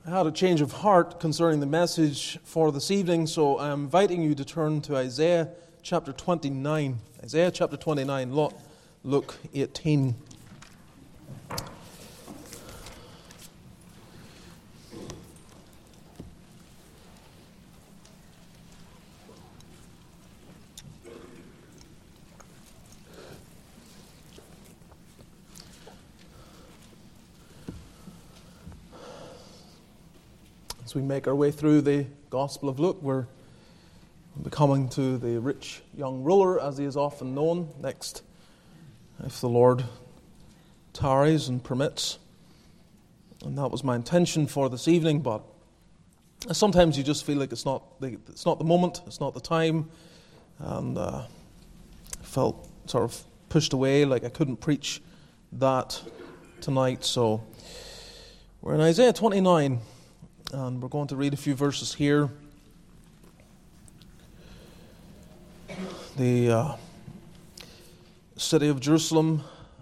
I had a change of heart concerning the message for this evening, so I'm inviting you to turn to Isaiah chapter 29. Isaiah chapter 29, Luke 18. As we make our way through the Gospel of Luke, we're coming to the rich young ruler, as he is often known, next, if the Lord tarries and permits. And that was my intention for this evening, but sometimes you just feel like it's not the moment, it's not the time, and I felt sort of pushed away, like I couldn't preach that tonight. So we're in Isaiah 29. And we're going to read a few verses here. The city of Jerusalem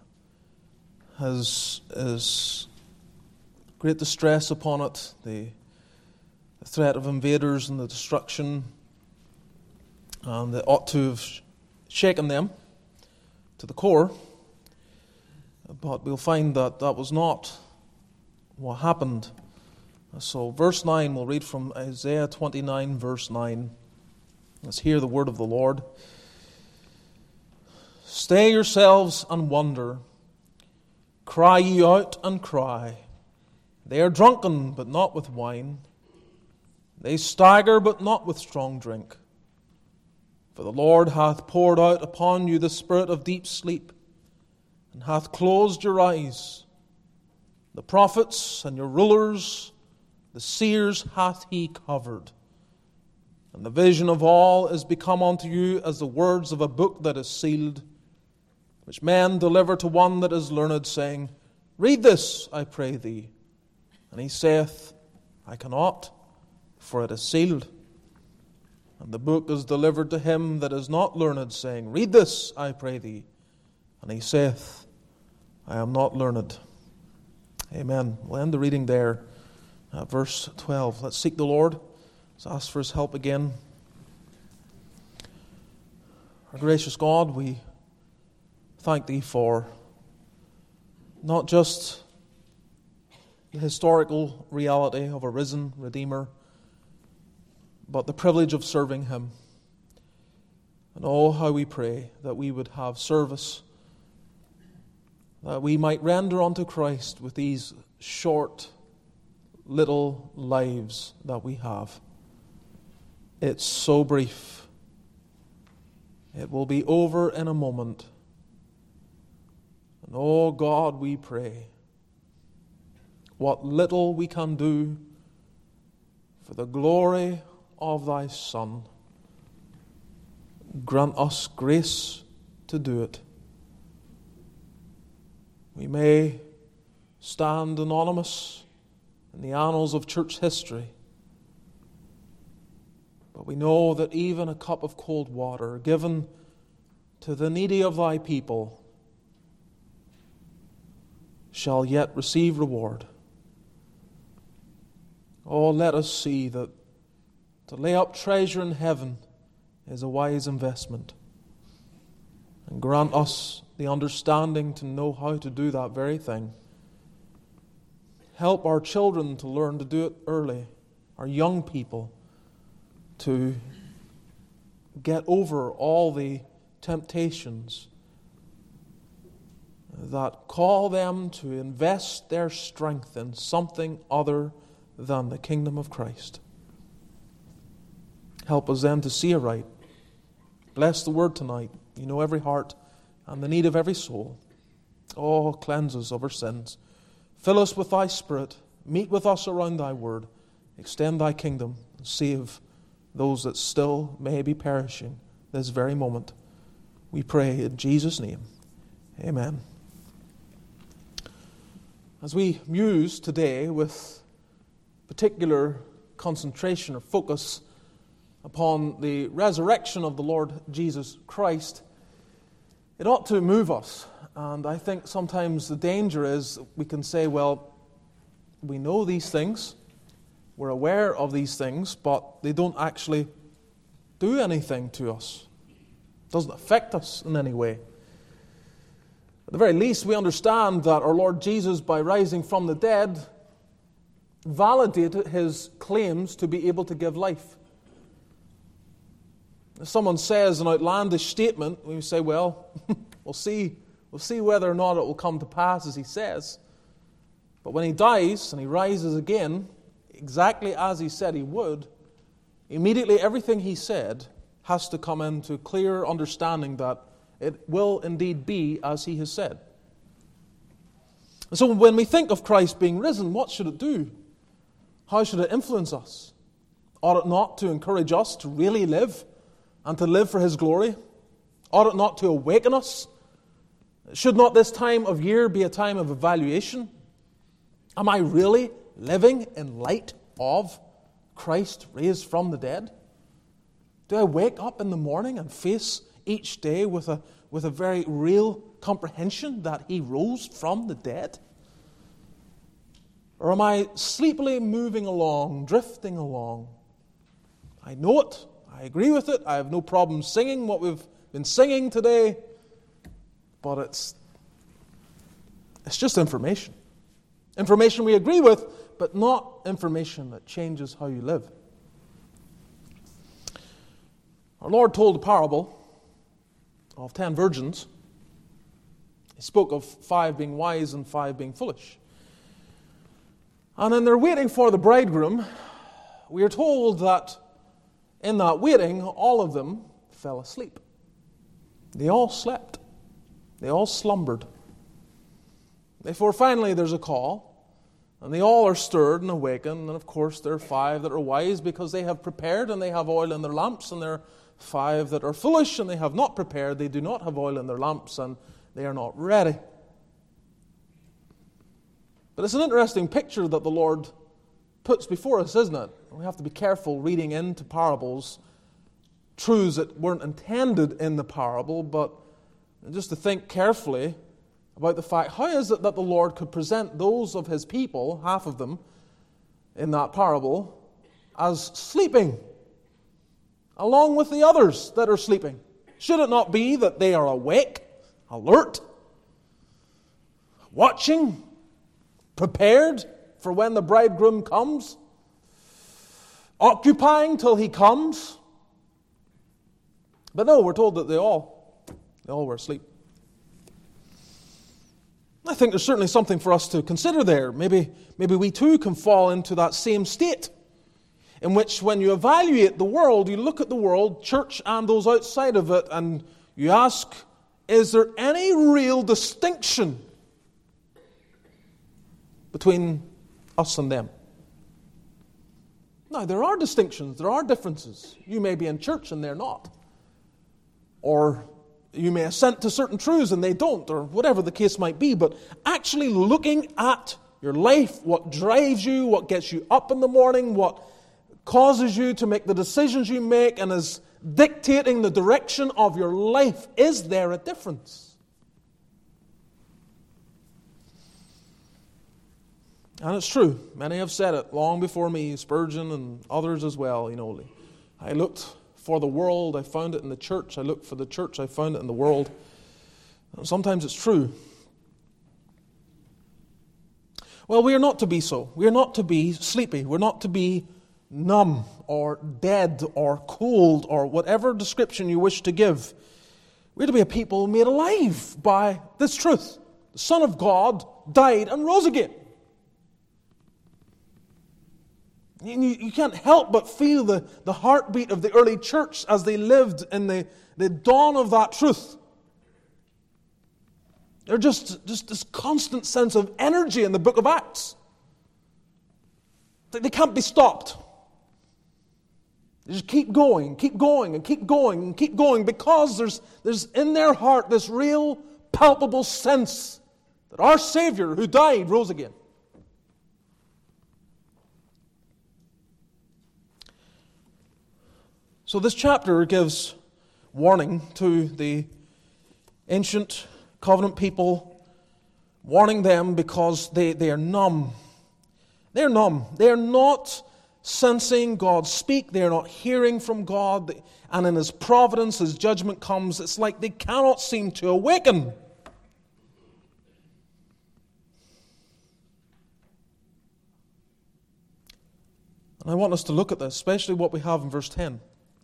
has great distress upon it. The threat of invaders and the destruction. And it ought to have shaken them to the core. But we'll find that that was not what happened. So verse 9, we'll read from Isaiah 29, verse 9. Let's hear the word of the Lord. Stay yourselves and wonder. Cry ye out and cry. They are drunken, but not with wine. They stagger, but not with strong drink. For the Lord hath poured out upon you the spirit of deep sleep, and hath closed your eyes. The prophets and your rulers, the seers hath he covered. And the vision of all is become unto you as the words of a book that is sealed, which men deliver to one that is learned, saying, Read this, I pray thee. And he saith, I cannot, for it is sealed. And the book is delivered to him that is not learned, saying, Read this, I pray thee. And he saith, I am not learned. Amen. We'll end the reading there. Verse 12. Let's seek the Lord. Let's ask for His help again. Our gracious God, we thank Thee for not just the historical reality of a risen Redeemer, but the privilege of serving Him. And oh, how we pray that we would have service, that we might render unto Christ with these short little lives that we have. It's so brief. It will be over in a moment. And oh God, we pray, what little we can do for the glory of Thy Son, grant us grace to do it. We may stand anonymous in the annals of church history, but we know that even a cup of cold water given to the needy of Thy people shall yet receive reward. Oh, let us see that to lay up treasure in heaven is a wise investment, and grant us the understanding to know how to do that very thing. Help our children to learn to do it early, our young people to get over all the temptations that call them to invest their strength in something other than the kingdom of Christ. Help us then to see aright. Bless the word tonight. You know every heart and the need of every soul. Oh, cleanse us of our sins. Fill us with Thy Spirit. Meet with us around Thy word. Extend Thy kingdom and save those that still may be perishing this very moment. We pray in Jesus' name. Amen. As we muse today with particular concentration or focus upon the resurrection of the Lord Jesus Christ, it ought to move us. And I think sometimes the danger is we can say, well, we know these things. We're aware of these things, but they don't actually do anything to us. It doesn't affect us in any way. At the very least, we understand that our Lord Jesus, by rising from the dead, validated his claims to be able to give life. If someone says an outlandish statement, we say, well, we'll see whether or not it will come to pass as he says. But when he dies and he rises again, exactly as he said he would, immediately everything he said has to come into clear understanding that it will indeed be as he has said. And so when we think of Christ being risen, what should it do? How should it influence us? Ought it not to encourage us to really live and to live for his glory? Ought it not to awaken us? Should not this time of year be a time of evaluation? Am I really living in light of Christ raised from the dead? Do I wake up in the morning and face each day with a very real comprehension that he rose from the dead? Or am I sleepily moving along, drifting along? I know it. I agree with it. I have no problem singing what we've been singing today. But it's just information. Information we agree with, but not information that changes how you live. Our Lord told a parable of 10 virgins. He spoke of 5 being wise and 5 being foolish. And in their waiting for the bridegroom, we are told that in that waiting, all of them fell asleep. They all slept. They all slumbered. Therefore, finally, there's a call, and they all are stirred and awakened. And of course, there are 5 that are wise because they have prepared and they have oil in their lamps, and there are 5 that are foolish and they have not prepared. They do not have oil in their lamps, and they are not ready. But it's an interesting picture that the Lord puts before us, isn't it? We have to be careful reading into parables truths that weren't intended in the parable, but just to think carefully about the fact, how is it that the Lord could present those of his people, half of them, in that parable, as sleeping, along with the others that are sleeping? Should it not be that they are awake, alert, watching, prepared for when the bridegroom comes, occupying till he comes? But no, we're told that they all were asleep. I think there's certainly something for us to consider there. Maybe we too can fall into that same state, in which when you evaluate the world, you look at the world, church and those outside of it, and you ask, is there any real distinction between us and them? Now, there are distinctions, there are differences. You may be in church and they're not. Or you may assent to certain truths and they don't, or whatever the case might be. But actually looking at your life, what drives you, what gets you up in the morning, what causes you to make the decisions you make and is dictating the direction of your life, is there a difference? And it's true. Many have said it long before me, Spurgeon and others as well. I looked for the world, I found it in the church. I looked for the church, I found it in the world. And sometimes it's true. Well, we are not to be so. We are not to be sleepy. We're not to be numb or dead or cold or whatever description you wish to give. We're to be a people made alive by this truth. The Son of God died and rose again. You can't help but feel the heartbeat of the early church as they lived in the dawn of that truth. There's just this constant sense of energy in the book of Acts. They can't be stopped. They just keep going, and keep going, and keep going, because there's in their heart this real, palpable sense that our Savior who died rose again. So this chapter gives warning to the ancient covenant people, warning them because they are numb. They're numb. They are not sensing God speak. They're not hearing from God. And in His providence, His judgment comes. It's like they cannot seem to awaken. And I want us to look at this, especially what we have in verse 10.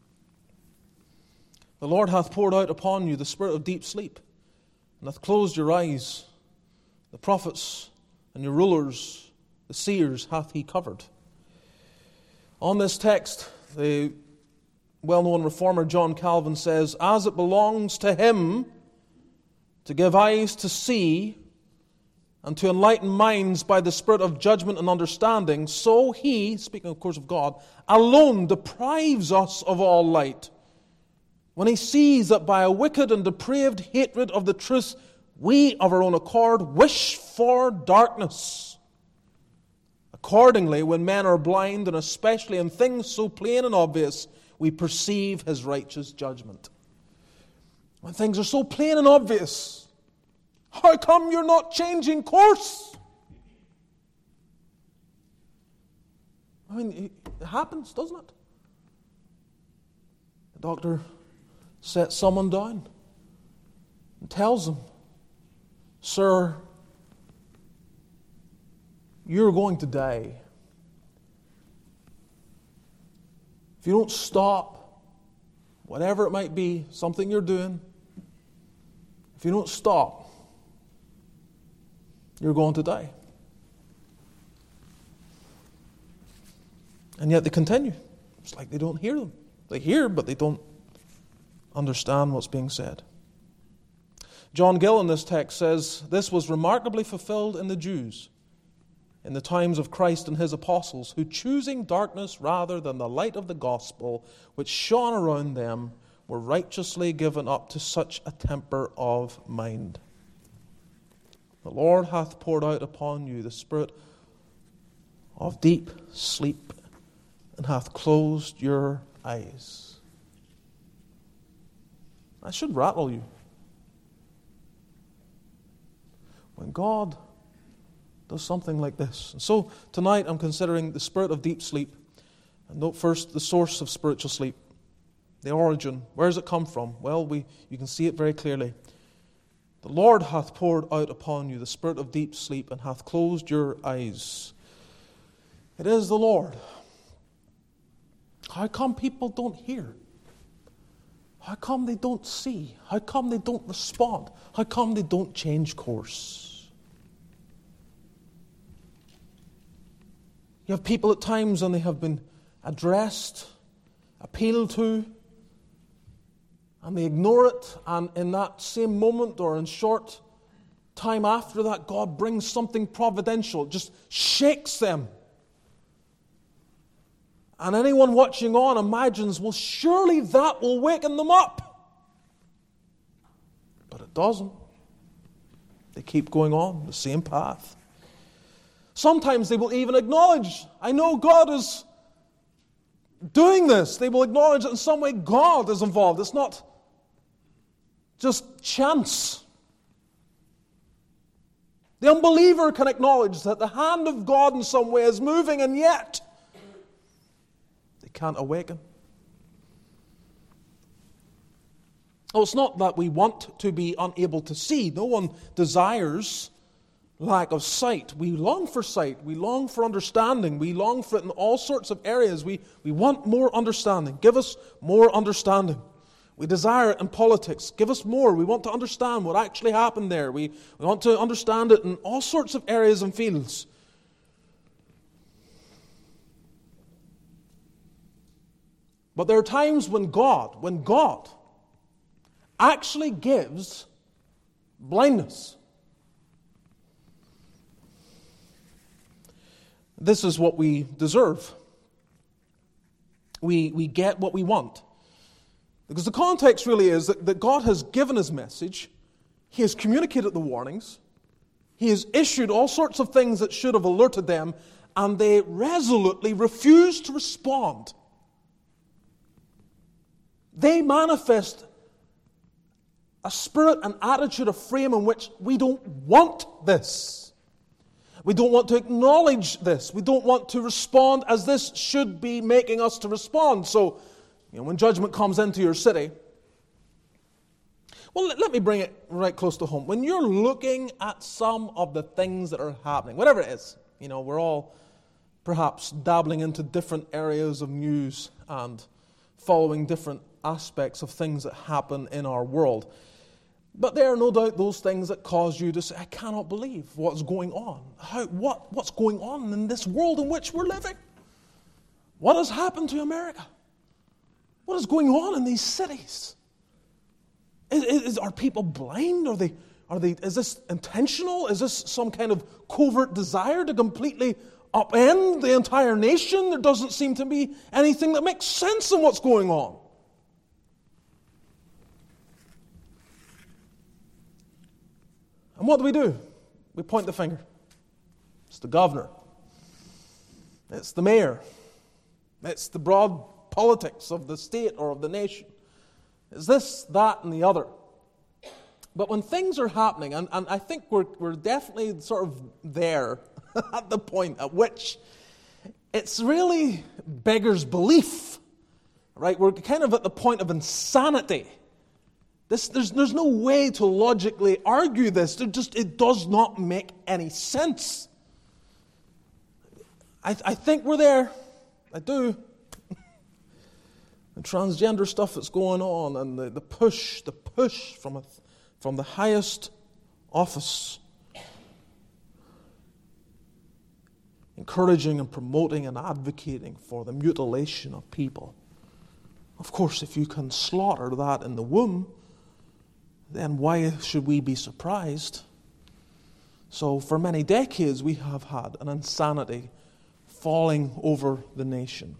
The Lord hath poured out upon you the spirit of deep sleep, and hath closed your eyes. The prophets and your rulers, the seers, hath He covered. On this text, the well-known reformer John Calvin says, as it belongs to Him to give eyes to see and to enlighten minds by the spirit of judgment and understanding, so He, speaking of course of God, alone deprives us of all light, when He sees that by a wicked and depraved hatred of the truth, we of our own accord wish for darkness. Accordingly, when men are blind, and especially in things so plain and obvious, we perceive His righteous judgment. When things are so plain and obvious, how come you're not changing course? I mean, it happens, doesn't it? The doctor sets someone down and tells them, sir, you're going to die. If you don't stop, whatever it might be, something you're doing, if you don't stop, you're going to die. And yet they continue. It's like they don't hear them. They hear, but they don't understand what's being said. John Gill in this text says, this was remarkably fulfilled in the Jews in the times of Christ and His apostles, who choosing darkness rather than the light of the gospel which shone around them, were righteously given up to such a temper of mind. The Lord hath poured out upon you the spirit of deep sleep, and hath closed your eyes. That should rattle you. When God does something like this. And so tonight I'm considering the spirit of deep sleep. And note first the source of spiritual sleep. The origin. Where does it come from? Well, you can see it very clearly. The Lord hath poured out upon you the spirit of deep sleep, and hath closed your eyes. It is the Lord. How come people don't hear? How come they don't see? How come they don't respond? How come they don't change course? You have people at times, and they have been addressed, appealed to, and they ignore it, and in that same moment or in short time after that, God brings something providential, just shakes them. And anyone watching on imagines, well, surely that will waken them up. But it doesn't. They keep going on the same path. Sometimes they will even acknowledge, I know God is doing this. They will acknowledge that in some way God is involved. It's not just chance. The unbeliever can acknowledge that the hand of God in some way is moving, and yet they can't awaken. Oh, it's not that we want to be unable to see. No one desires lack of sight. We long for sight. We long for understanding. We long for it in all sorts of areas. We want more understanding. Give us more understanding. We desire it in politics. Give us more. We want to understand what actually happened there. We want to understand it in all sorts of areas and fields. But there are times when God actually gives blindness. This is what we deserve. We get what we want. Because the context really is that God has given His message. He has communicated the warnings. He has issued all sorts of things that should have alerted them, and they resolutely refuse to respond. They manifest a spirit, an attitude, a frame in which we don't want this. We don't want to acknowledge this. We don't want to respond as this should be making us to respond. So, when judgment comes into your city, well, let me bring it right close to home. When you're looking at some of the things that are happening, whatever it is, we're all perhaps dabbling into different areas of news and following different aspects of things that happen in our world. But there are no doubt those things that cause you to say, I cannot believe what's going on. What's going on in this world in which we're living? What has happened to America? What is going on in these cities? Are people blind? Is this intentional? Is this some kind of covert desire to completely upend the entire nation? There doesn't seem to be anything that makes sense in what's going on. And what do? We point the finger. It's the governor. It's the mayor. It's the broad politics of the state or of the nation. It's this, that, and the other. But when things are happening, and I think we're definitely sort of there at the point at which it's really beggars belief, right? We're kind of at the point of insanity. There's no way to logically argue this. It does not make any sense. I think we're there. I do. The transgender stuff that's going on, and the push from the highest office, encouraging and promoting and advocating for the mutilation of people. Of course, if you can slaughter that in the womb, then why should we be surprised? So for many decades we have had an insanity falling over the nation.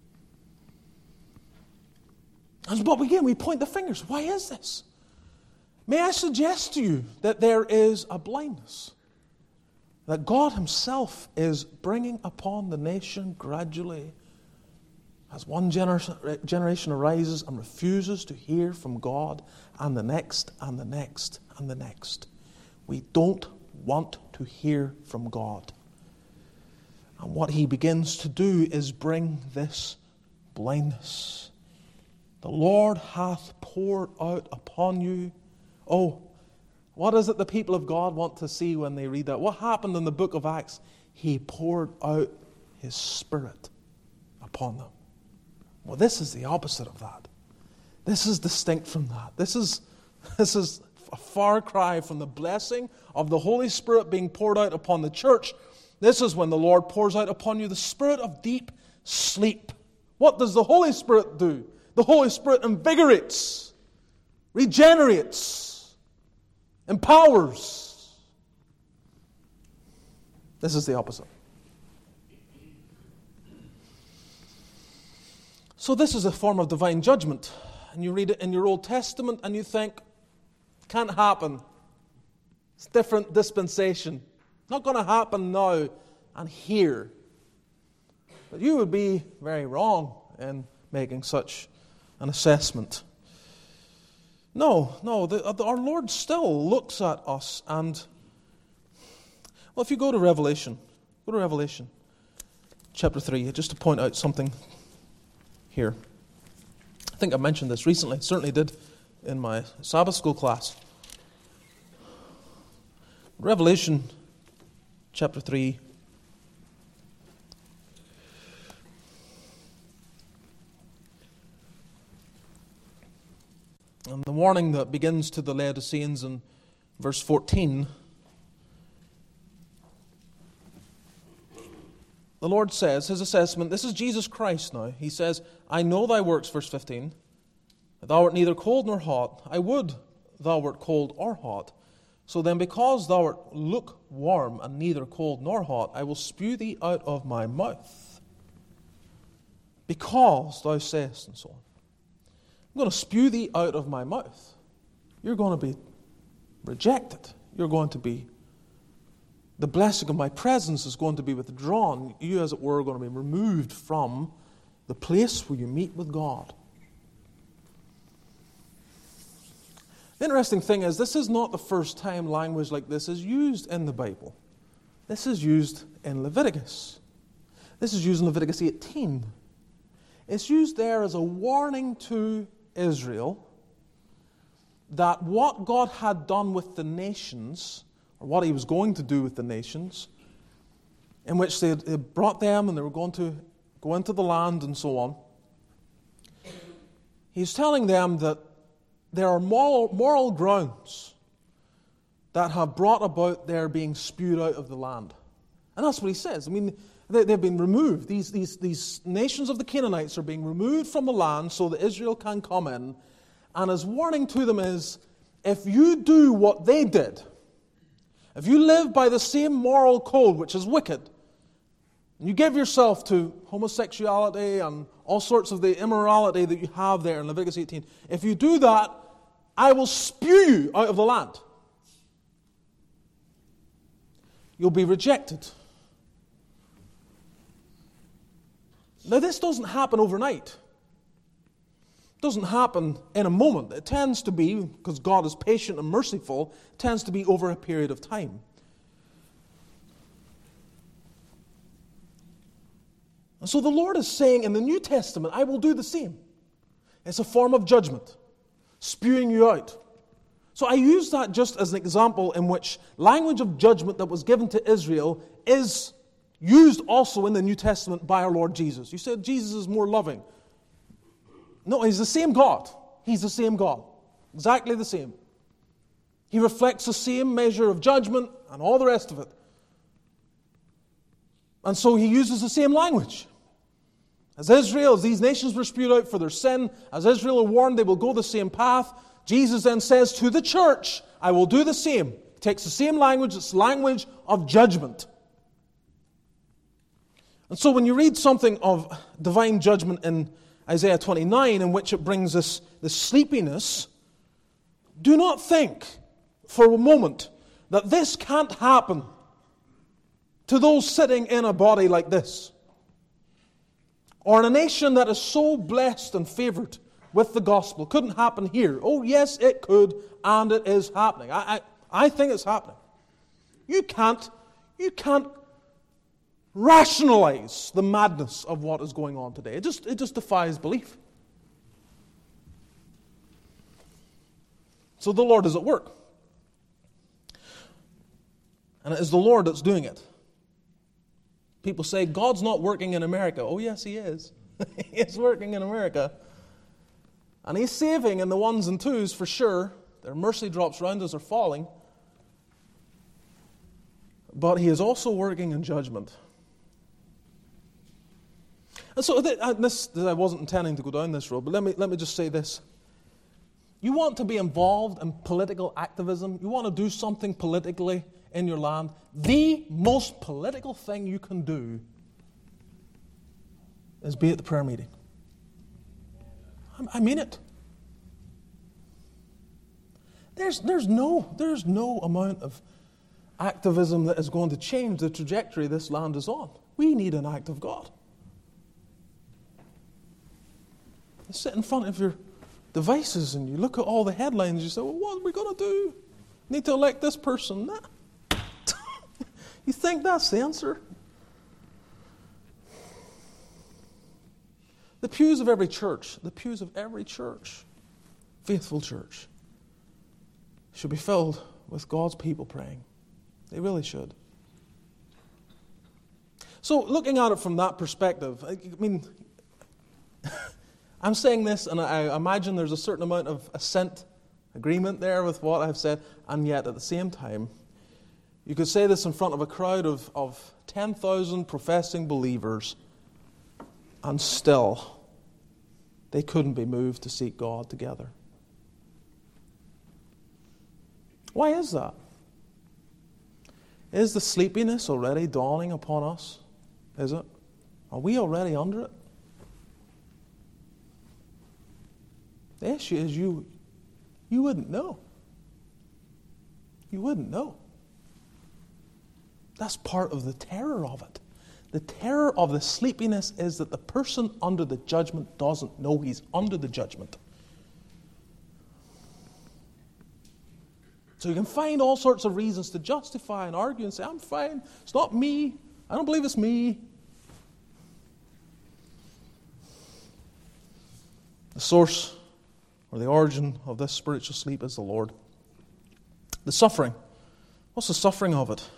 But again, we point the fingers. Why is this? May I suggest to you that there is a blindness that God Himself is bringing upon the nation gradually as one generation arises and refuses to hear from God, and the next, and the next, and the next. We don't want to hear from God. And what He begins to do is bring this blindness. The Lord hath poured out upon you. Oh, what is it the people of God want to see when they read that? What happened in the book of Acts? He poured out His Spirit upon them. Well, this is the opposite of that. This is distinct from that. This is a far cry from the blessing of the Holy Spirit being poured out upon the church. This is when the Lord pours out upon you the spirit of deep sleep. What does the Holy Spirit do? The Holy Spirit invigorates, regenerates, empowers. This is the opposite. So this is a form of divine judgment. And you read it in your Old Testament and you think, can't happen. It's different dispensation. Not going to happen now and here. But you would be very wrong in making such an assessment. No, our Lord still looks at us and, well, if you go to Revelation chapter 3, just to point out something here. I think I mentioned this recently. I certainly did in my Sabbath school class. Revelation chapter 3. And the warning that begins to the Laodiceans in verse 14. The Lord says, His assessment, this is Jesus Christ now. He says, I know thy works, verse 15. Thou art neither cold nor hot. I would thou wert cold or hot. So then, because thou art lukewarm and neither cold nor hot, I will spew thee out of my mouth. Because thou sayest, and so on. I'm going to spew thee out of my mouth. You're going to be rejected. You're going to be, the blessing of my presence is going to be withdrawn. You, as it were, are going to be removed from the place where you meet with God. The interesting thing is, this is not the first time language like this is used in the Bible. This is used in Leviticus. This is used in Leviticus 18. It's used there as a warning to Israel that what God had done with the nations, or what he was going to do with the nations, in which they had brought them and they were going to go into the land and so on, he's telling them that there are moral grounds that have brought about their being spewed out of the land. And that's what he says. I mean, they've been removed. These nations of the Canaanites are being removed from the land so that Israel can come in. And his warning to them is, if you do what they did, if you live by the same moral code, which is wicked, and you give yourself to homosexuality and all sorts of the immorality that you have there in Leviticus 18, if you do that, I will spew you out of the land. You'll be rejected. Now, this doesn't happen overnight. It doesn't happen in a moment. It tends to be, because God is patient and merciful, it tends to be over a period of time. And so the Lord is saying in the New Testament, I will do the same. It's a form of judgment, spewing you out. So I use that just as an example in which language of judgment that was given to Israel is used also in the New Testament by our Lord Jesus. You said Jesus is more loving. No, he's the same God. He's the same God. Exactly the same. He reflects the same measure of judgment and all the rest of it. And so he uses the same language. As Israel, as these nations were spewed out for their sin, as Israel are warned they will go the same path, Jesus then says to the church, I will do the same. He takes the same language, it's language of judgment. And so when you read something of divine judgment in Isaiah 29, in which it brings this sleepiness, do not think for a moment that this can't happen to those sitting in a body like this, or in a nation that is so blessed and favored with the gospel. Couldn't happen here. Oh yes, it could, and it is happening. I think it's happening. You can't rationalize the madness of what is going on today. It just defies belief. So the Lord is at work. And it is the Lord that's doing it. People say, God's not working in America. Oh yes, He is. He is working in America. And He's saving in the ones and twos for sure. Their mercy drops round us are falling. But He is also working in judgment. And so I wasn't intending to go down this road, but let me just say this. You want to be involved in political activism? You want to do something politically in your land? The most political thing you can do is be at the prayer meeting. I mean it. There's no amount of activism that is going to change the trajectory this land is on. We need an act of God. You sit in front of your devices and you look at all the headlines and you say, well, what are we going to do? Need to elect this person? Nah. You think that's the answer? The pews of every church, faithful church, should be filled with God's people praying. They really should. So looking at it from that perspective, I mean, I'm saying this and I imagine there's a certain amount of assent, agreement there with what I've said, and yet at the same time, you could say this in front of a crowd of 10,000 professing believers, and still they couldn't be moved to seek God together. Why is that? Is the sleepiness already dawning upon us? Is it? Are we already under it? The issue is you wouldn't know. You wouldn't know. That's part of the terror of it. The terror of the sleepiness is that the person under the judgment doesn't know he's under the judgment. So you can find all sorts of reasons to justify and argue and say, I'm fine, it's not me, I don't believe it's me. The source or the origin of this spiritual sleep is the Lord. The suffering. What's the suffering of it?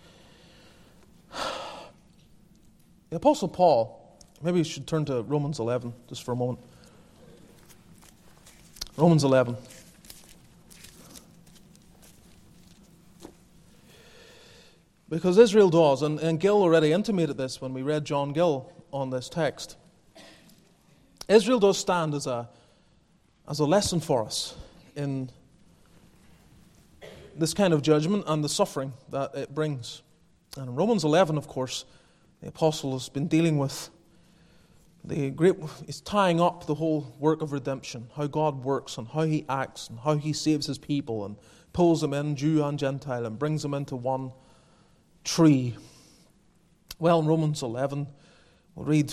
The Apostle Paul, maybe you should turn to Romans 11 just for a moment. Romans 11. Because Israel does, and Gill already intimated this when we read John Gill on this text. Israel does stand as a lesson for us in this kind of judgment and the suffering that it brings. And in Romans 11, of course, the apostle has been dealing with he's tying up the whole work of redemption, how God works and how He acts and how He saves His people and pulls them in, Jew and Gentile, and brings them into one tree. Well, in Romans 11, we'll read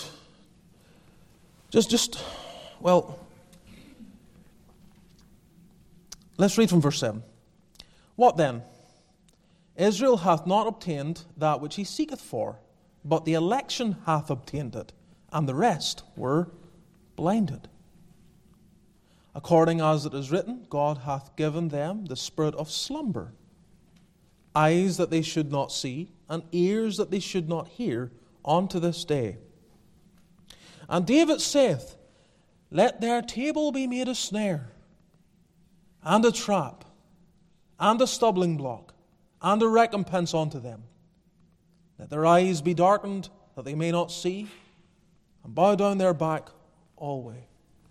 let's read from verse 7. What then? Israel hath not obtained that which he seeketh for, but the election hath obtained it, and the rest were blinded. According as it is written, God hath given them the spirit of slumber, eyes that they should not see, and ears that they should not hear, unto this day. And David saith, Let their table be made a snare, and a trap, and a stumbling block, and a recompense unto them. Let their eyes be darkened, that they may not see, and bow down their back alway.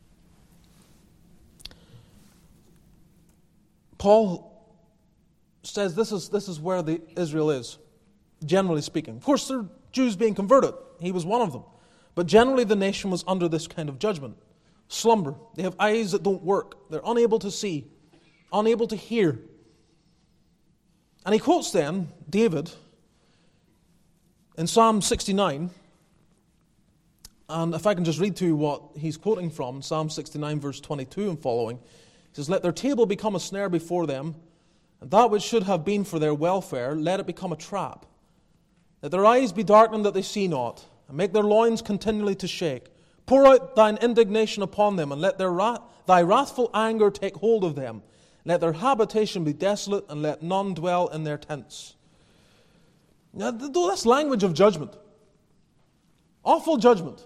Paul says this is where Israel is, generally speaking. Of course, there are Jews being converted. He was one of them. But generally the nation was under this kind of judgment. Slumber. They have eyes that don't work. They're unable to see, unable to hear. And he quotes then David in Psalm 69. And if I can just read to you what he's quoting from, Psalm 69 verse 22 and following. He says, Let their table become a snare before them, and that which should have been for their welfare, let it become a trap. Let their eyes be darkened that they see not, and make their loins continually to shake. Pour out thine indignation upon them, and let thy wrathful anger take hold of them. Let their habitation be desolate, and let none dwell in their tents. Now, that's language of judgment. Awful judgment.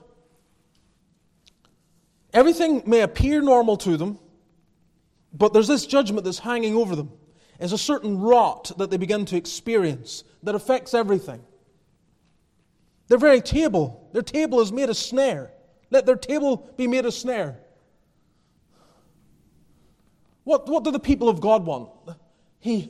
Everything may appear normal to them, but there's this judgment that's hanging over them. There's a certain rot that they begin to experience that affects everything. Their very table, their table is made a snare. Let their table be made a snare. What do the people of God want? He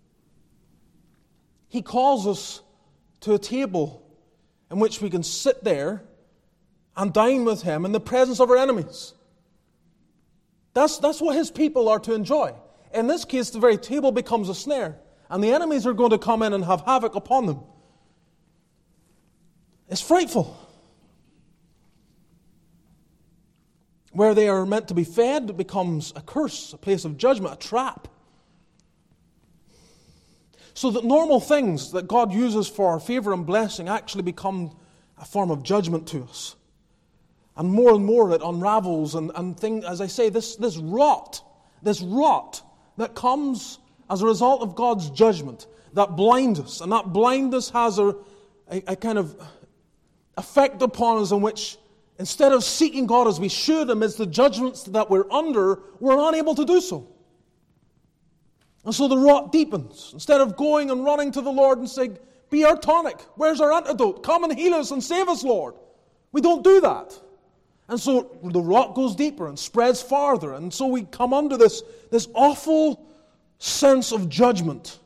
calls us to a table in which we can sit there and dine with Him in the presence of our enemies. That's what His people are to enjoy. In this case, the very table becomes a snare, and the enemies are going to come in and have havoc upon them. It's frightful. Where they are meant to be fed, it becomes a curse, a place of judgment, a trap. So that normal things that God uses for our favor and blessing actually become a form of judgment to us. And more it unravels and things, as I say, this rot that comes as a result of God's judgment, that blinds us. And that blindness has a kind of effect upon us in which, instead of seeking God as we should amidst the judgments that we're under, we're unable to do so. And so the rot deepens. Instead of going and running to the Lord and saying, Be our tonic, where's our antidote? Come and heal us and save us, Lord. We don't do that. And so the rot goes deeper and spreads farther. And so we come under this awful sense of judgment.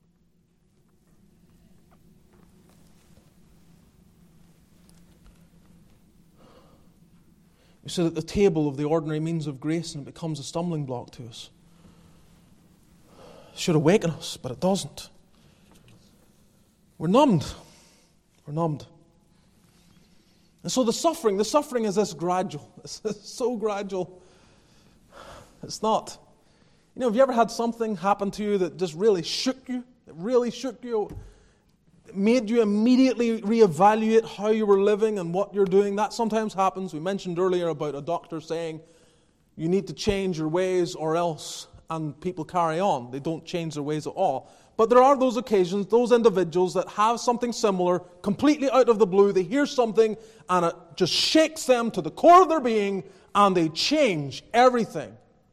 We sit at the table of the ordinary means of grace and it becomes a stumbling block to us. It should awaken us, but it doesn't. We're numbed. We're numbed. And so the suffering is this gradual. It's so gradual. It's not Have you ever had something happen to you that just really shook you? That really shook you? It made you immediately reevaluate how you were living and what you're doing? That sometimes happens. We mentioned earlier about a doctor saying, you need to change your ways or else, and people carry on. They don't change their ways at all. But there are those occasions, those individuals that have something similar, completely out of the blue. They hear something and it just shakes them to the core of their being, and they change everything.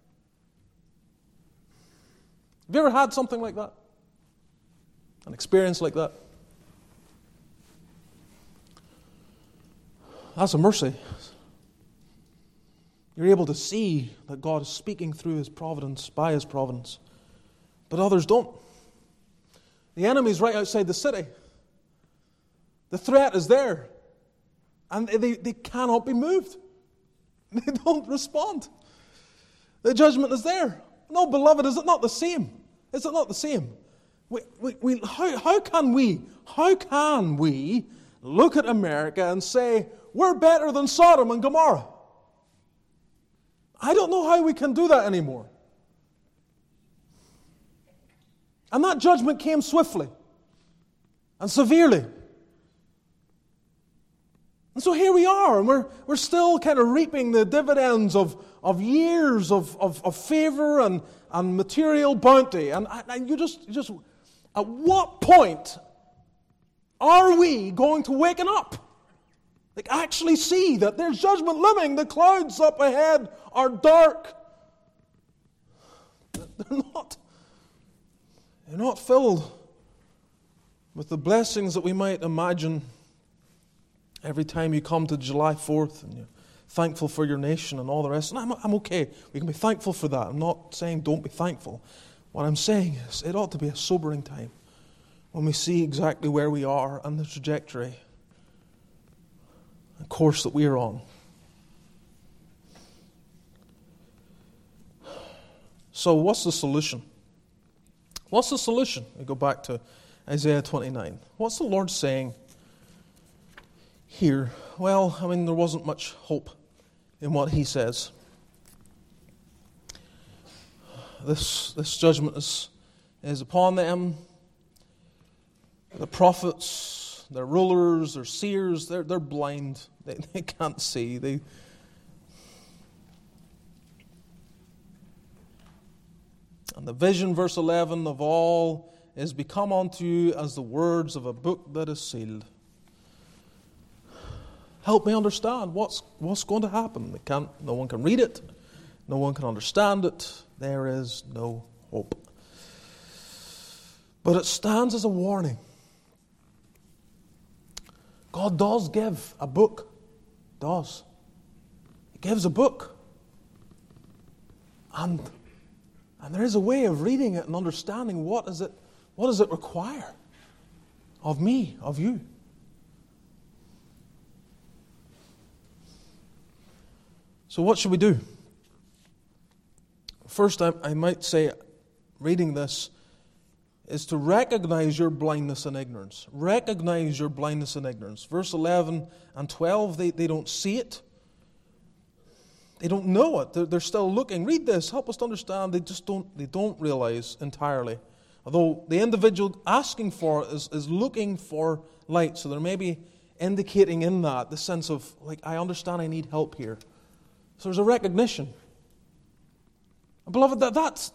Have you ever had something like that? An experience like that? That's a mercy. You're able to see that God is speaking through His providence, by His providence. But others don't. The enemy's right outside the city. The threat is there. And they cannot be moved. They don't respond. The judgment is there. No, beloved, is it not the same? Is it not the same? How can we look at America and say, we're better than Sodom and Gomorrah? I don't know how we can do that anymore. And that judgment came swiftly and severely. And so here we are, and we're still kind of reaping the dividends of years of favor and material bounty. And you just, at what point are we going to waken up? Like, actually see that there's judgment looming. The clouds up ahead are dark. They're not filled with the blessings that we might imagine every time you come to July 4th and you're thankful for your nation and all the rest. And I'm okay. We can be thankful for that. I'm not saying don't be thankful. What I'm saying is it ought to be a sobering time when we see exactly where we are and the trajectory and course that we are on. So what's the solution? What's the solution? We go back to Isaiah 29. What's the Lord saying here? Well, there wasn't much hope in what He says. This judgment is upon them. The prophets, their rulers, their seers, they're blind. They can't see. And the vision, verse 11, of all is become unto you as the words of a book that is sealed. Help me understand what's going to happen. No one can read it. No one can understand it. There is no hope. But it stands as a warning. God does give a book. He gives a book. And there is a way of reading it and understanding what does it require of me, of you. So what should we do? First, I might say, reading this, is to recognize your blindness and ignorance. Recognize your blindness and ignorance. Verse 11 and 12, they don't see it. They don't know it. They're still looking. Read this. Help us to understand. They don't realize entirely. Although the individual asking for it is looking for light. So there may be indicating in that the sense of, I understand I need help here. So there's a recognition. Beloved,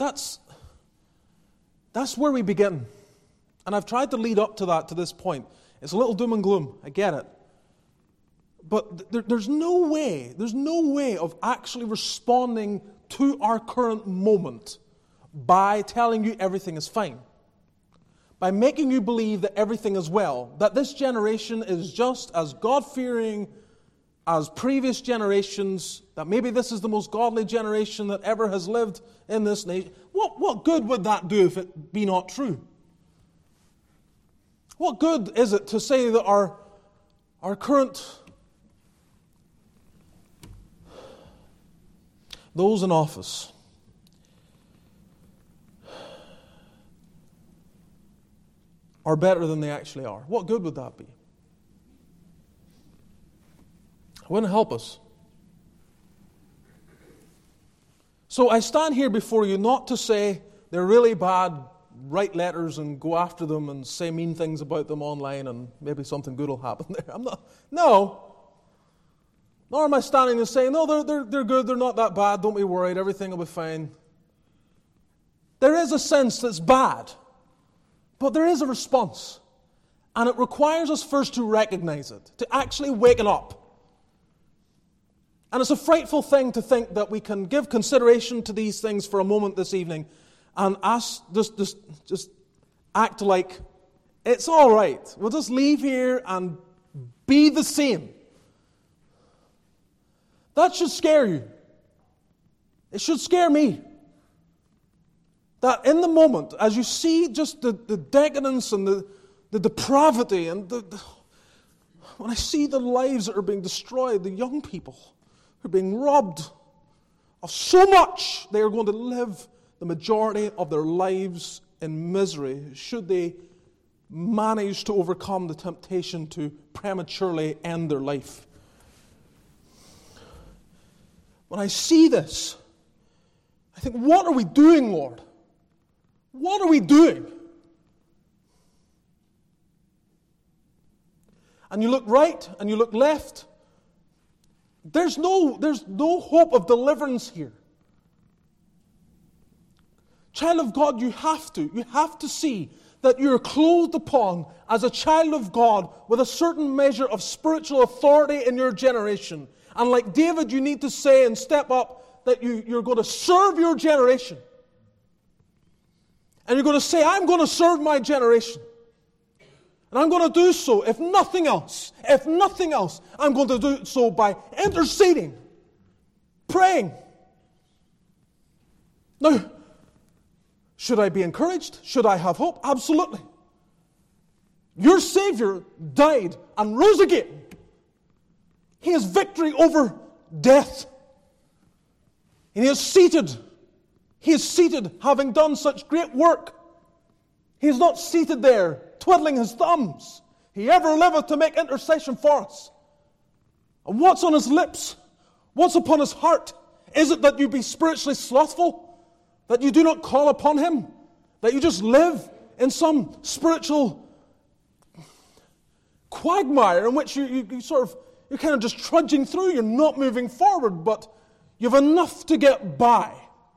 that's where we begin. And I've tried to lead up to this point. It's a little doom and gloom. I get it. But there's no way of actually responding to our current moment by telling you everything is fine. By making you believe that everything is well. That this generation is just as God-fearing as previous generations. That maybe this is the most godly generation that ever has lived in this nation. What good would that do if it be not true? What good is it to say that our current... those in office are better than they actually are? What good would that be? It wouldn't help us. So I stand here before you not to say they're really bad, write letters and go after them and say mean things about them online and maybe something good will happen there. No. Nor am I standing and saying, no, they're good, they're not that bad, don't be worried, everything will be fine. There is a sense that's bad, but there is a response. And it requires us first to recognize it, to actually waken up. And it's a frightful thing to think that we can give consideration to these things for a moment this evening and just act like it's all right. We'll just leave here and be the same. That should scare you. It should scare me. That in the moment, as you see just the decadence and the depravity, and when I see the lives that are being destroyed, the young people who are being robbed of so much, they are going to live the majority of their lives in misery should they manage to overcome the temptation to prematurely end their life. When I see this, I think, what are we doing, Lord? What are we doing? And you look right and you look left. There's no hope of deliverance here. Child of God, you have to see that you're clothed upon as a child of God with a certain measure of spiritual authority in your generation. And like David, you need to say and step up that you're going to serve your generation. And you're going to say, I'm going to serve my generation. And I'm going to do so, if nothing else, I'm going to do so by interceding, praying. Now, should I be encouraged? Should I have hope? Absolutely. Your Savior died and rose again. He has victory over death. And He is seated. He is seated, having done such great work. He is not seated there, twiddling His thumbs. He ever liveth to make intercession for us. And what's on His lips? What's upon His heart? Is it that you be spiritually slothful? That you do not call upon Him? That you just live in some spiritual quagmire in which you're kind of just trudging through, you're not moving forward, but you've enough to get by?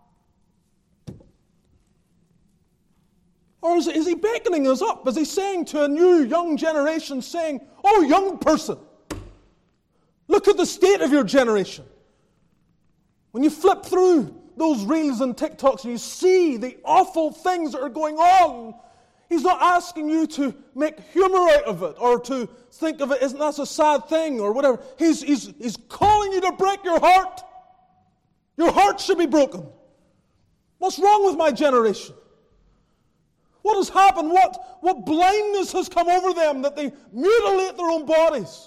Or is He beckoning us up? Is He saying to a new young generation, saying, oh, young person, look at the state of your generation. When you flip through those reels and TikToks and you see the awful things that are going on, He's not asking you to make humor out of it or to think of it, isn't that a sad thing or whatever. He's calling you to break your heart. Your heart should be broken. What's wrong with my generation? What has happened? What blindness has come over them that they mutilate their own bodies?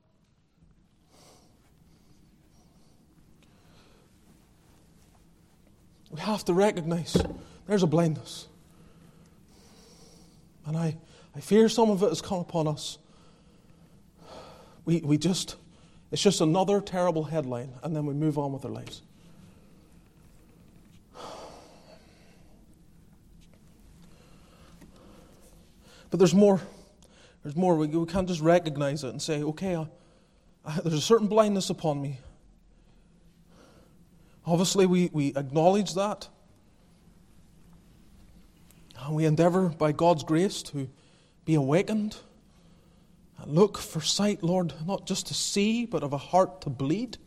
We have to recognize there's a blindness. And I fear some of it has come upon us. It's just another terrible headline, and then we move on with our lives. But there's more. There's more. We can't just recognize it and say, okay, there's a certain blindness upon me. Obviously, we acknowledge that. And we endeavor, by God's grace, to be awakened and look for sight, Lord, not just to see, but of a heart to bleed.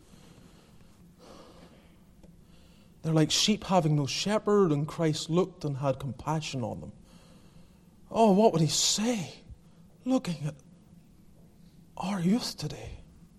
They're like sheep having no shepherd, and Christ looked and had compassion on them. Oh, what would He say, looking at our youth today?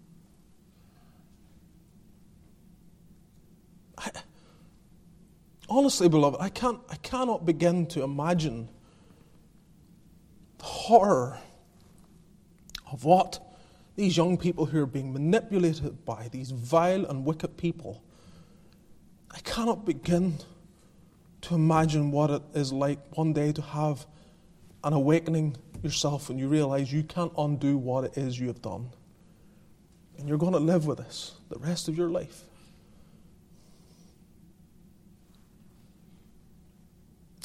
Honestly, beloved, I cannot begin to imagine the horror of what these young people who are being manipulated by these vile and wicked people. I cannot begin to imagine what it is like one day to have an awakening yourself and you realize you can't undo what it is you have done. And you're going to live with this the rest of your life.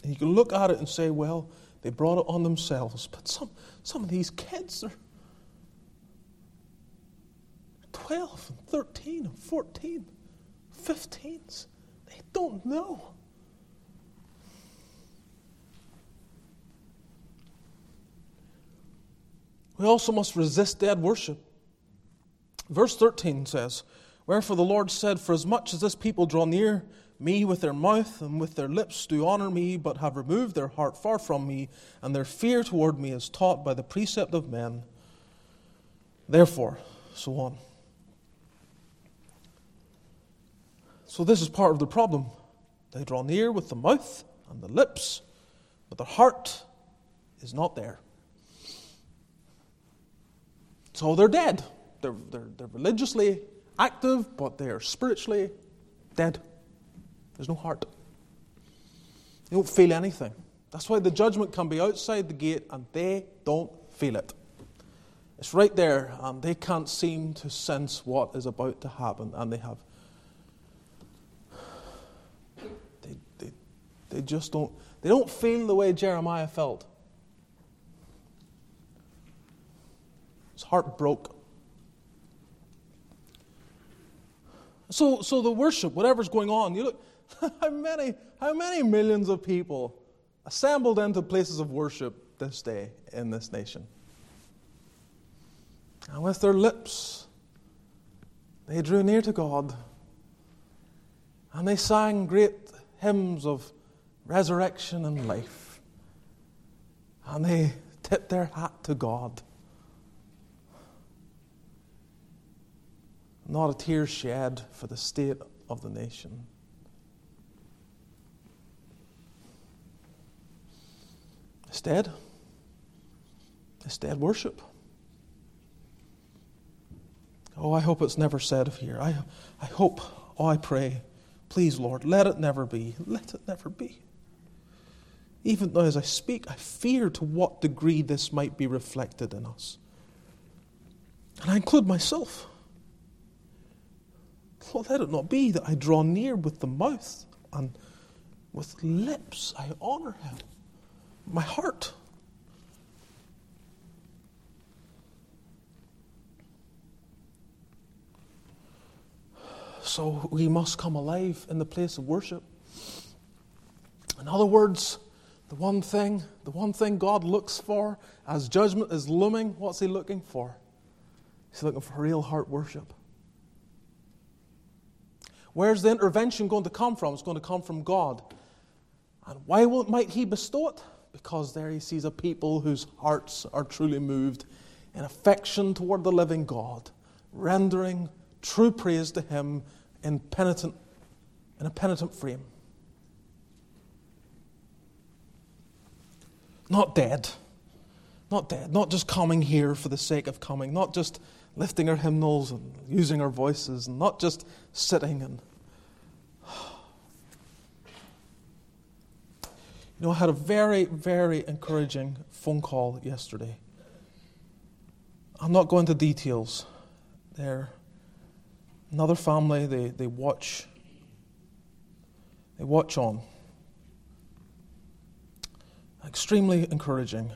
And you can look at it and say, well, they brought it on themselves. But some of these kids are 12 and 13 and 14, 15s. They don't know. We also must resist dead worship. Verse 13 says, "Wherefore the Lord said, For as much as this people draw near me with their mouth and with their lips do honor me, but have removed their heart far from me, and their fear toward me is taught by the precept of men. Therefore," so on. So this is part of the problem. They draw near with the mouth and the lips, but their heart is not there. So they're dead. They're religiously active, but they're spiritually dead. There's no heart. They don't feel anything. That's why the judgment can be outside the gate and they don't feel it. It's right there and they can't seem to sense what is about to happen, and they have. They just don't. They don't feel the way Jeremiah felt. His heart broke. So the worship, whatever's going on, you look, how many millions of people assembled into places of worship this day in this nation? And with their lips, they drew near to God. And they sang great hymns of resurrection and life. And they tipped their hat to God. Not a tear shed for the state of the nation. Instead worship. Oh, I hope it's never said of here. I hope, I pray, please, Lord, let it never be. Let it never be. Even now as I speak, I fear to what degree this might be reflected in us. And I include myself. Lord, let it not be that I draw near with the mouth and with lips I honor Him. My heart. So we must come alive in the place of worship. In other words, the one thing God looks for as judgment is looming, what's He looking for? He's looking for real heart worship. Where's the intervention going to come from? It's going to come from God. And why might He bestow it? Because there He sees a people whose hearts are truly moved in affection toward the living God, rendering true praise to Him in a penitent frame. Not dead. Not just coming here for the sake of coming. Not just lifting our hymnals and using our voices, and not just sitting and... I had a very, very encouraging phone call yesterday. I'm not going into details. They're another family, they watch on. Extremely encouraging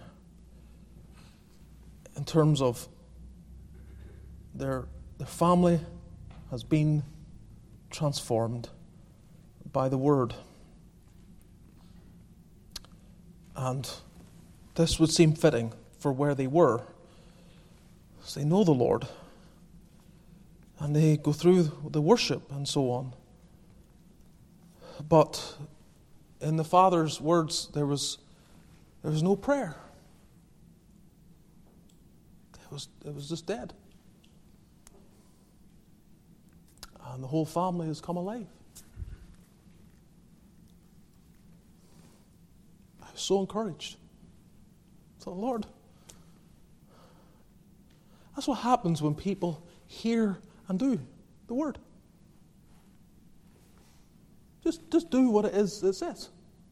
in terms of their family has been transformed by the Word. And this would seem fitting for where they were. So they know the Lord. And they go through the worship and so on. But in the Father's words, there was no prayer. It was just dead. And the whole family has come alive. I was so encouraged. So, Lord, that's what happens when people hear and do the Word. Just do what it is it says.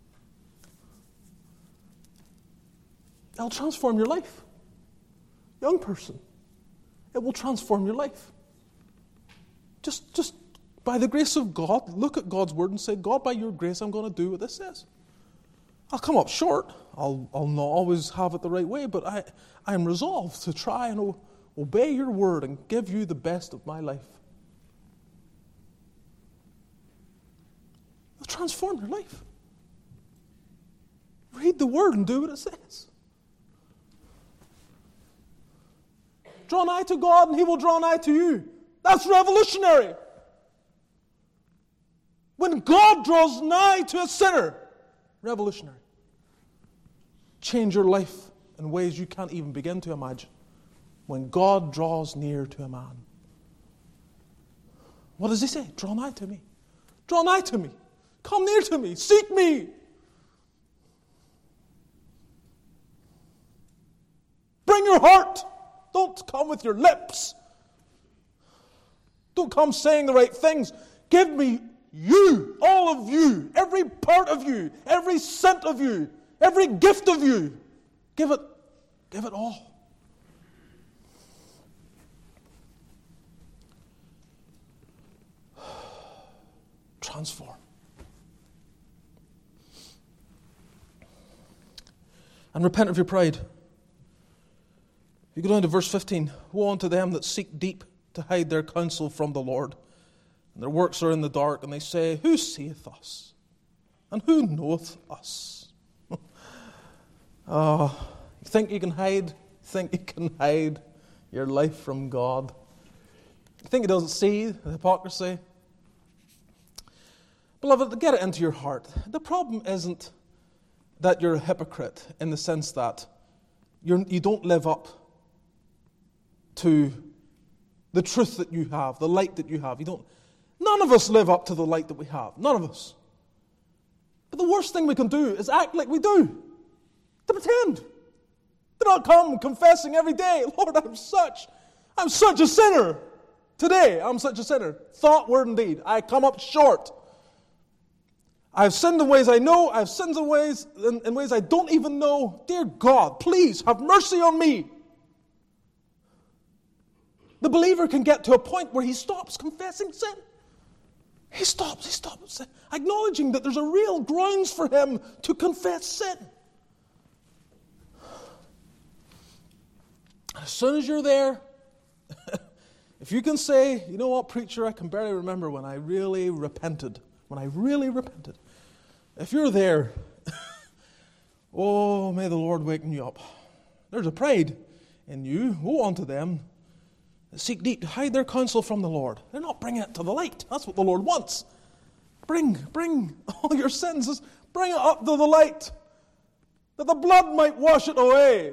It'll transform your life. Young person, it will transform your life. Just by the grace of God, look at God's Word and say, God, by your grace, I'm going to do what this says. I'll come up short. I'll not always have it the right way, but I am resolved to try and obey your word and give you the best of my life. It'll transform your life. Read the word and do what it says. Draw nigh to God and He will draw nigh to you. That's revolutionary. When God draws nigh to a sinner, revolutionary. Change your life in ways you can't even begin to imagine. When God draws near to a man. What does He say? Draw nigh to me. Draw nigh to me. Come near to me. Seek me. Bring your heart. Don't come with your lips. Don't come saying the right things. Give me you, all of you, every part of you, every cent of you, every gift of you. Give it all. Transform. And repent of your pride. You go down to verse 15. Woe unto them that seek deep to hide their counsel from the Lord. And their works are in the dark, and they say, Who seeth us? And who knoweth us? You think you can hide? Think you can hide your life from God? You think He doesn't see the hypocrisy? Beloved, get it into your heart. The problem isn't that you're a hypocrite in the sense that you don't live up to the truth that you have, the light that you have. None of us live up to the light that we have. None of us. But the worst thing we can do is act like we do. To pretend. To not come confessing every day, Lord, I'm such a sinner. Today, I'm such a sinner. Thought, word, and deed. I come up short. I've sinned in ways I know. I've sinned in ways I don't even know. Dear God, please have mercy on me. The believer can get to a point where he stops confessing sin. He stops acknowledging that there's a real grounds for him to confess sin. As soon as you're there, if you can say, you know what, preacher, I can barely remember when I really repented. If you're there, oh, may the Lord waken you up. There's a pride in you. Woe unto them that seek deep to hide their counsel from the Lord. They're not bringing it to the light. That's what the Lord wants. Bring all your sins. Bring it up to the light, that the blood might wash it away.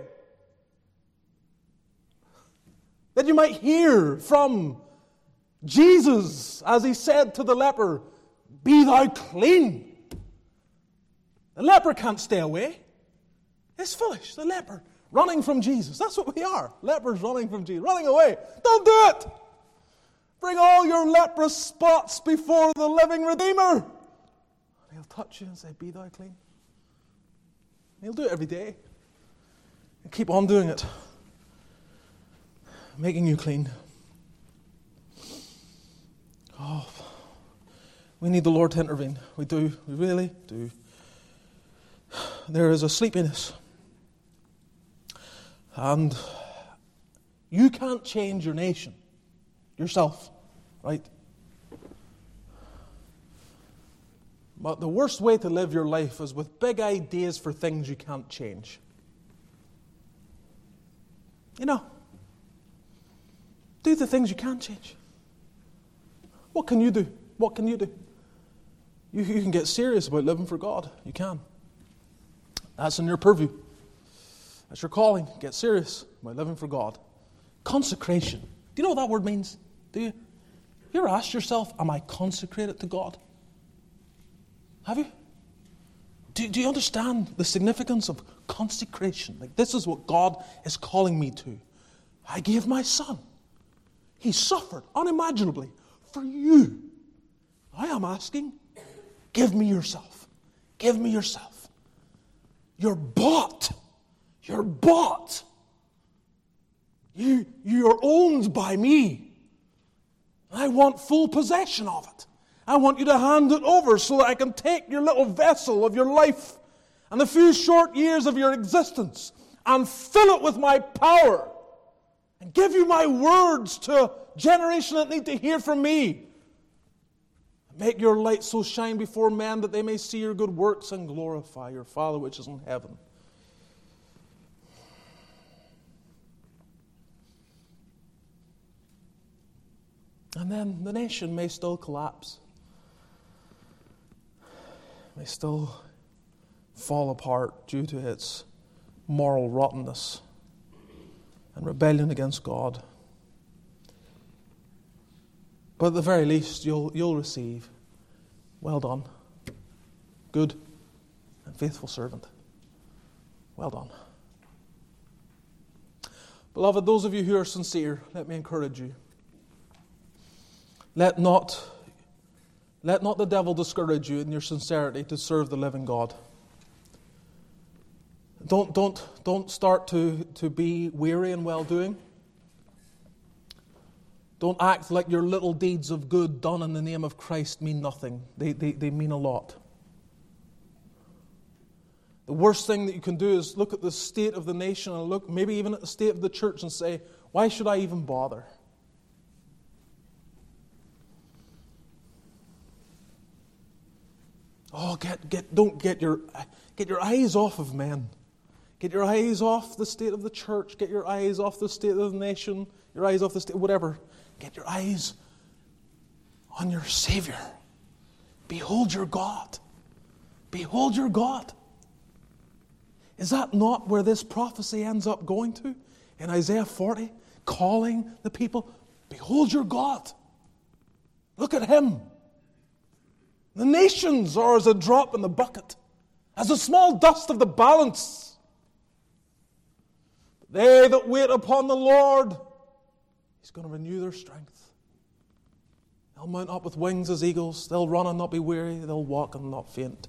That you might hear from Jesus, as He said to the leper, Be thou clean. The leper can't stay away. It's foolish. The leper running from Jesus. That's what we are. Lepers running from Jesus. Running away. Don't do it. Bring all your leprous spots before the living Redeemer. And He'll touch you and say, Be thou clean. And He'll do it every day. And keep on doing it. Making you clean. Oh, we need the Lord to intervene. We do. We really do. There is a sleepiness. And you can't change your nation yourself, right? But the worst way to live your life is with big ideas for things you can't change. Do the things you can change. What can you do? What can you do? You can get serious about living for God. You can. That's in your purview. That's your calling. Get serious about living for God. Consecration. Do you know what that word means? Do you? You ever asked yourself, am I consecrated to God? Have you? Do you understand the significance of consecration? Like, this is what God is calling me to. I gave my Son. He suffered unimaginably for you. I am asking, give me yourself. Give me yourself. You're bought. You're bought. You're owned by me. I want full possession of it. I want you to hand it over so that I can take your little vessel of your life and the few short years of your existence and fill it with my power and give you my words to a generation that need to hear from me. Make your light so shine before men that they may see your good works and glorify your Father which is in heaven. And then the nation may still collapse, may still fall apart due to its moral rottenness and rebellion against God. But at the very least, you'll receive, well done, good and faithful servant. Well done. Beloved, those of you who are sincere, let me encourage you. Let not the devil discourage you in your sincerity to serve the living God. Don't start to be weary in well-doing. Don't act like your little deeds of good done in the name of Christ mean nothing. They mean a lot. The worst thing that you can do is look at the state of the nation and look maybe even at the state of the church and say, why should I even bother? Oh, don't get your eyes off of men. Get your eyes off the state of the church. Get your eyes off the state of the nation. Your eyes off the state, whatever. Get your eyes on your Savior. Behold your God. Behold your God. Is that not where this prophecy ends up going to? In Isaiah 40, calling the people, behold your God. Look at Him. The nations are as a drop in the bucket, as a small dust of the balance. But they that wait upon the Lord, He's going to renew their strength. They'll mount up with wings as eagles. They'll run and not be weary. They'll walk and not faint.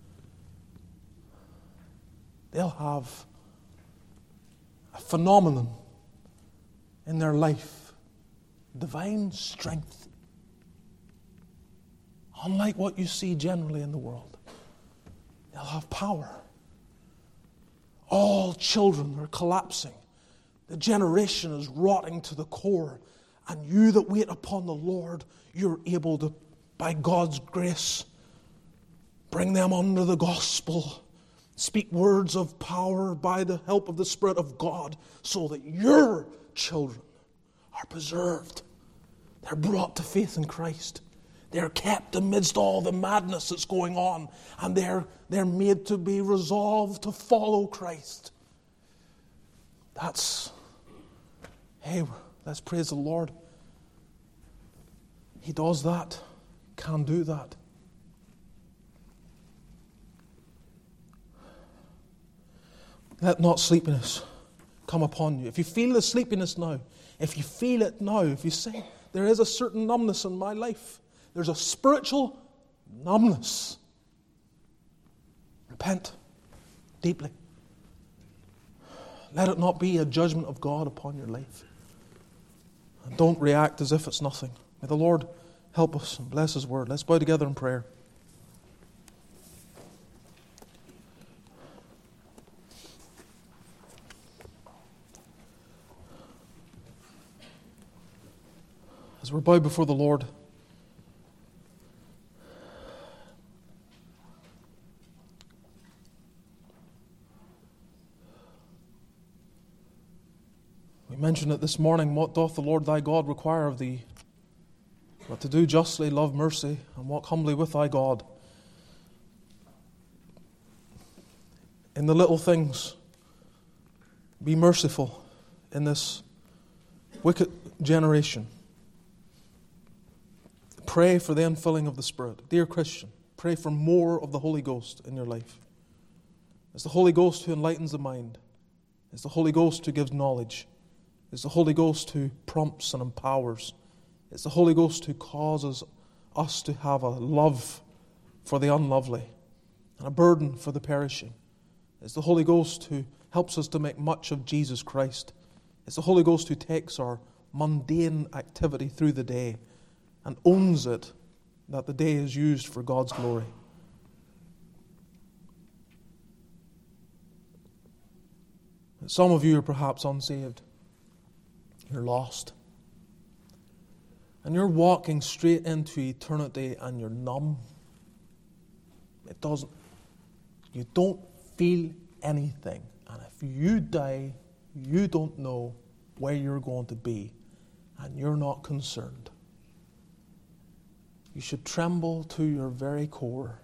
They'll have a phenomenon in their life. Divine strength. Unlike what you see generally in the world. They'll have power. All children are collapsing. The generation is rotting to the core. And you that wait upon the Lord, you're able to, by God's grace, bring them under the gospel. Speak words of power by the help of the Spirit of God so that your children are preserved. They're brought to faith in Christ. They're kept amidst all the madness that's going on. And they're made to be resolved to follow Christ. Hey, let's praise the Lord. He does that. Can do that. Let not sleepiness come upon you. If you feel the sleepiness now, if you feel it now, if you say, there is a certain numbness in my life, there's a spiritual numbness. Repent deeply. Let it not be a judgment of God upon your life. And don't react as if it's nothing. May the Lord help us and bless His word. Let's bow together in prayer. As we're bowed before the Lord, we mentioned it this morning, what doth the Lord thy God require of thee? But to do justly, love mercy, and walk humbly with thy God. In the little things, be merciful in this wicked generation. Pray for the infilling of the Spirit. Dear Christian, pray for more of the Holy Ghost in your life. It's the Holy Ghost who enlightens the mind. It's the Holy Ghost who gives knowledge. It's the Holy Ghost who prompts and empowers. It's the Holy Ghost who causes us to have a love for the unlovely and a burden for the perishing. It's the Holy Ghost who helps us to make much of Jesus Christ. It's the Holy Ghost who takes our mundane activity through the day and owns it, that the day is used for God's glory. Some of you are perhaps unsaved. You're lost. And you're walking straight into eternity and you're numb. You don't feel anything. And if you die, you don't know where you're going to be. And you're not concerned. You should tremble to your very core.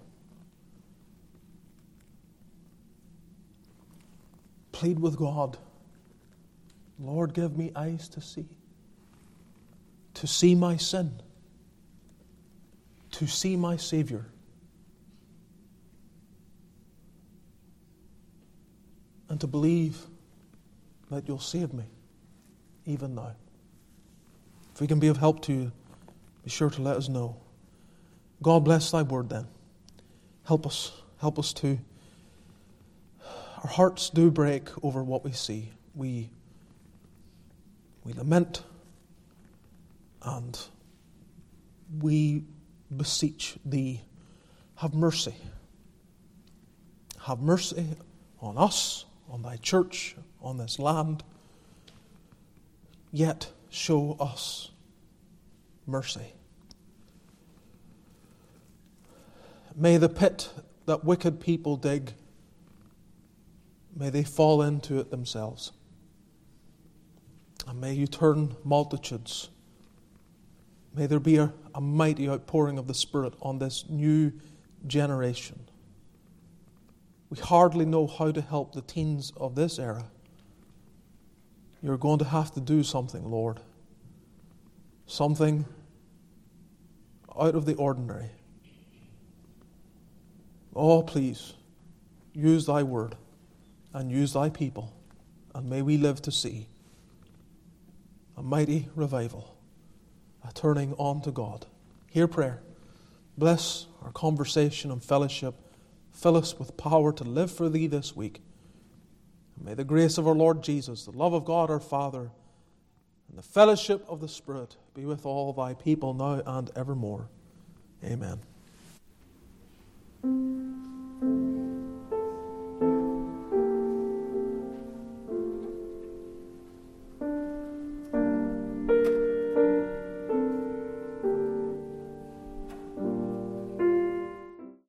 Plead with God. Lord, give me eyes to see my sin, to see my Savior, and to believe that you'll save me, even now. If we can be of help to you, be sure to let us know. God bless thy word then. Help us to. Our hearts do break over what we see. We lament and we beseech thee, have mercy. Have mercy on us, on thy church, on this land. Yet show us mercy. May the pit that wicked people dig, may they fall into it themselves. And may you turn multitudes. May there be a mighty outpouring of the Spirit on this new generation. We hardly know how to help the teens of this era. You're going to have to do something, Lord. Something out of the ordinary. Oh, please, use thy word and use thy people, and may we live to see a mighty revival, a turning on to God. Hear prayer. Bless our conversation and fellowship. Fill us with power to live for thee this week. And may the grace of our Lord Jesus, the love of God our Father, and the fellowship of the Spirit be with all thy people now and evermore. Amen.